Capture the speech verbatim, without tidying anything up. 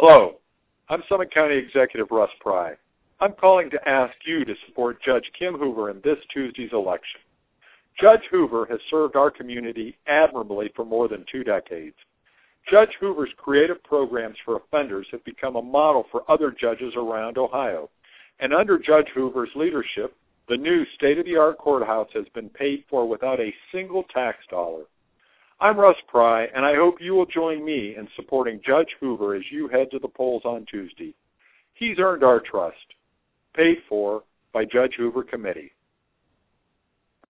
Hello, I'm Summit County Executive Russ Pry. I'm calling to ask you to support Judge Kim Hoover in this Tuesday's election. Judge Hoover has served our community admirably for more than two decades. Judge Hoover's creative programs for offenders have become a model for other judges around Ohio. And under Judge Hoover's leadership, the new state-of-the-art courthouse has been paid for without a single tax dollar. I'm Russ Pry, and I hope you will join me in supporting Judge Hoover as you head to the polls on Tuesday. He's earned our trust. Paid for by Judge Hoover Committee.